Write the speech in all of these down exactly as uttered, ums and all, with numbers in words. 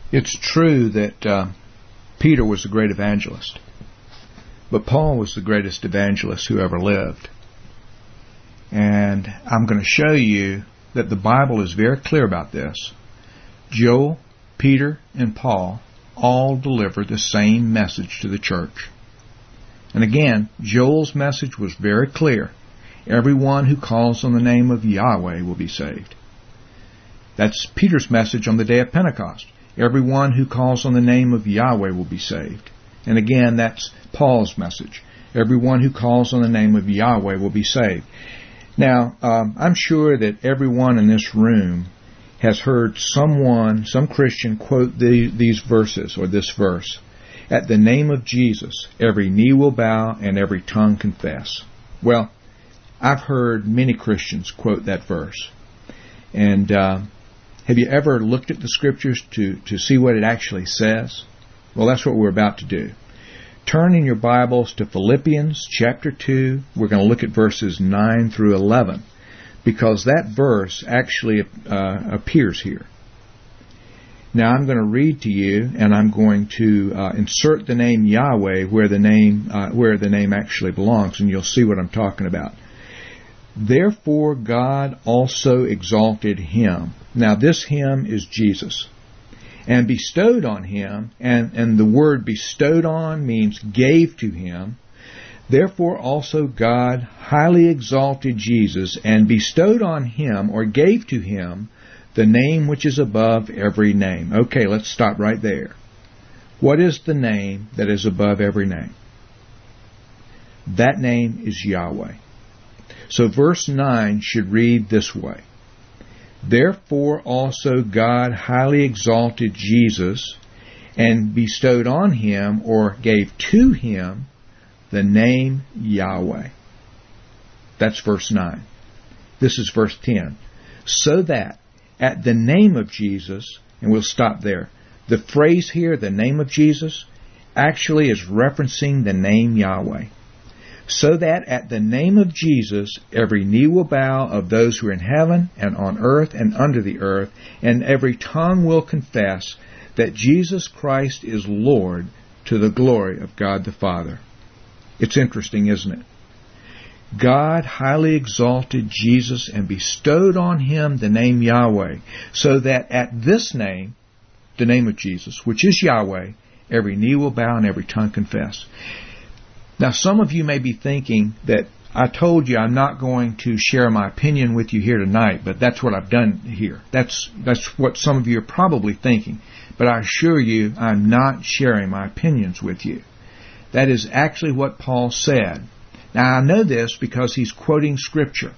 It's true that uh, Peter was a great evangelist, but Paul was the greatest evangelist who ever lived. And I'm going to show you that the Bible is very clear about this. Joel, Peter, and Paul all delivered the same message to the church. And again, Joel's message was very clear. Everyone who calls on the name of Yahweh will be saved. That's Peter's message on the day of Pentecost. Everyone who calls on the name of Yahweh will be saved. And again, that's Paul's message. Everyone who calls on the name of Yahweh will be saved. Now, um, I'm sure that everyone in this room has heard someone, some Christian, quote the, these verses, or this verse. At the name of Jesus, every knee will bow and every tongue confess. Well, I've heard many Christians quote that verse. And uh, have you ever looked at the Scriptures to, to see what it actually says? Well, that's what we're about to do. Turn in your Bibles to Philippians chapter two. We're going to look at verses nine through eleven, because that verse actually uh, appears here. Now I'm going to read to you, and I'm going to uh, insert the name Yahweh where the name uh, where the name actually belongs, and you'll see what I'm talking about. Therefore God also exalted him. Now this him is Jesus. And bestowed on him, and, and the word bestowed on means gave to him. Therefore also God highly exalted Jesus, and bestowed on him, or gave to him, the name which is above every name. Okay, let's stop right there. What is the name that is above every name? That name is Yahweh. So verse nine should read this way. Therefore also God highly exalted Jesus, and bestowed on him, or gave to him, the name Yahweh. That's verse nine. This is verse ten. So that at the name of Jesus, and we'll stop there. The phrase here, the name of Jesus, actually is referencing the name Yahweh. So that at the name of Jesus, every knee will bow of those who are in heaven and on earth and under the earth, and every tongue will confess that Jesus Christ is Lord, to the glory of God the Father. It's interesting, isn't it? God highly exalted Jesus and bestowed on him the name Yahweh, so that at this name, the name of Jesus, which is Yahweh, every knee will bow and every tongue confess. Now, some of you may be thinking that I told you I'm not going to share my opinion with you here tonight, but that's what I've done here. That's that's what some of you are probably thinking. But I assure you, I'm not sharing my opinions with you. That is actually what Paul said. Now, I know this because he's quoting Scripture.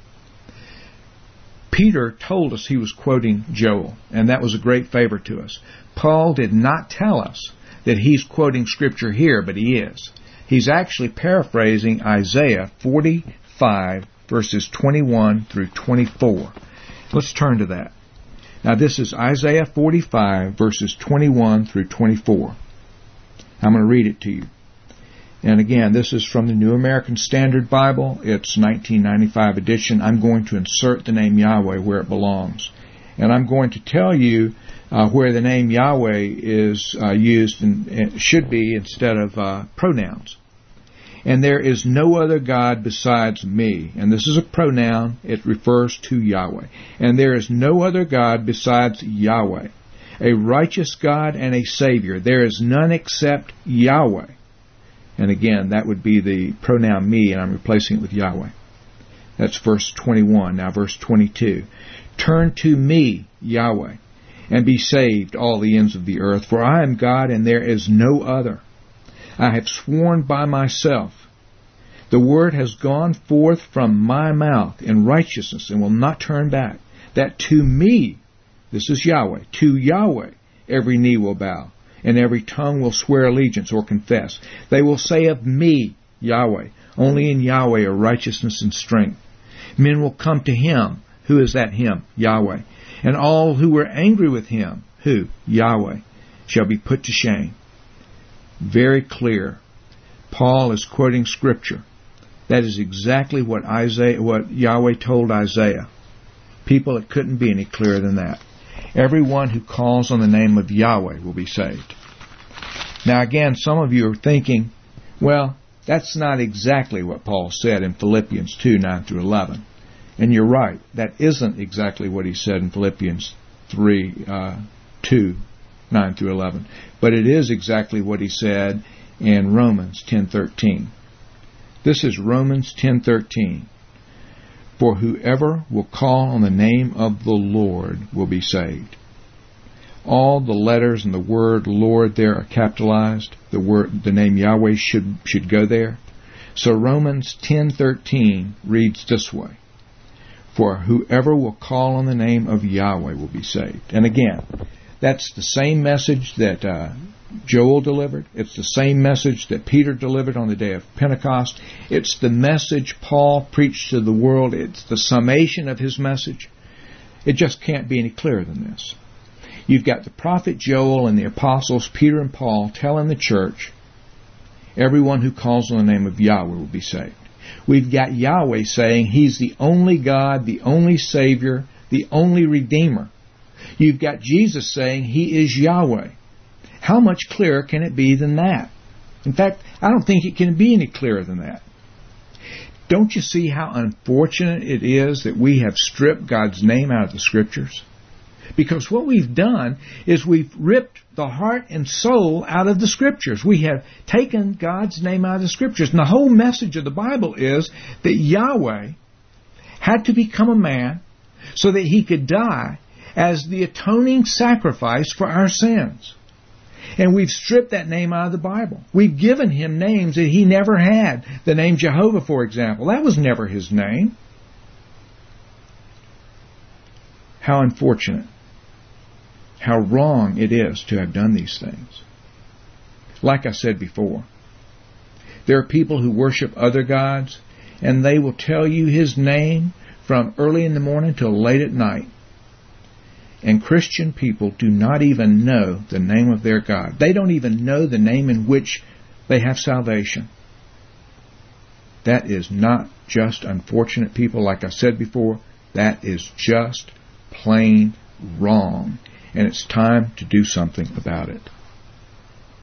Peter told us he was quoting Joel, and that was a great favor to us. Paul did not tell us that he's quoting Scripture here, but he is. He's actually paraphrasing Isaiah forty-five, verses twenty-one through twenty-four. Let's turn to that. Now this is Isaiah forty-five, verses twenty-one through twenty-four. I'm going to read it to you. And again, this is from the New American Standard Bible. It's nineteen ninety-five edition. I'm going to insert the name Yahweh where it belongs. And I'm going to tell you uh, where the name Yahweh is uh, used and, and should be instead of uh, pronouns. And there is no other God besides me. And this is a pronoun. It refers to Yahweh. And there is no other God besides Yahweh, a righteous God and a Savior. There is none except Yahweh. And again, that would be the pronoun me, and I'm replacing it with Yahweh. That's verse twenty-one. Now verse twenty-two. Turn to me, Yahweh, and be saved, all the ends of the earth, for I am God and there is no other. I have sworn by myself. The word has gone forth from my mouth in righteousness and will not turn back, that to me, this is Yahweh, to Yahweh every knee will bow, and every tongue will swear allegiance or confess. They will say of me, Yahweh, only in Yahweh are righteousness and strength. Men will come to him. Who is that him? Yahweh. And all who were angry with him, who? Yahweh, shall be put to shame. Very clear. Paul is quoting Scripture. That is exactly what Isaiah, what Yahweh told Isaiah. People, it couldn't be any clearer than that. Everyone who calls on the name of Yahweh will be saved. Now again, some of you are thinking, well, that's not exactly what Paul said in Philippians two, nine through eleven. And you're right, that isn't exactly what he said in Philippians three, uh, two, nine through eleven. But it is exactly what he said in Romans ten thirteen. This is Romans ten thirteen. For whoever will call on the name of the Lord will be saved. All the letters in the word Lord there are capitalized. The word, the name Yahweh should should go there. So Romans ten thirteen reads this way: for whoever will call on the name of Yahweh will be saved. And again, that's the same message that uh, Joel delivered. It's the same message that Peter delivered on the day of Pentecost. It's the message Paul preached to the world. It's the summation of his message. It just can't be any clearer than this. You've got the prophet Joel and the apostles Peter and Paul telling the church, everyone who calls on the name of Yahweh will be saved. We've got Yahweh saying He's the only God, the only Savior, the only Redeemer. You've got Jesus saying He is Yahweh. How much clearer can it be than that? In fact, I don't think it can be any clearer than that. Don't you see how unfortunate it is that we have stripped God's name out of the Scriptures? Because what we've done is we've ripped the heart and soul out of the Scriptures. We have taken God's name out of the Scriptures. And the whole message of the Bible is that Yahweh had to become a man so that He could die as the atoning sacrifice for our sins. And we've stripped that name out of the Bible. We've given Him names that He never had. The name Jehovah, for example, that was never His name. How unfortunate. How wrong it is to have done these things. Like I said before, there are people who worship other gods, and they will tell you His name from early in the morning till late at night. And Christian people do not even know the name of their God. They don't even know the name in which they have salvation. That is not just unfortunate, people. Like I said before, that is just plain wrong. And it's time to do something about it.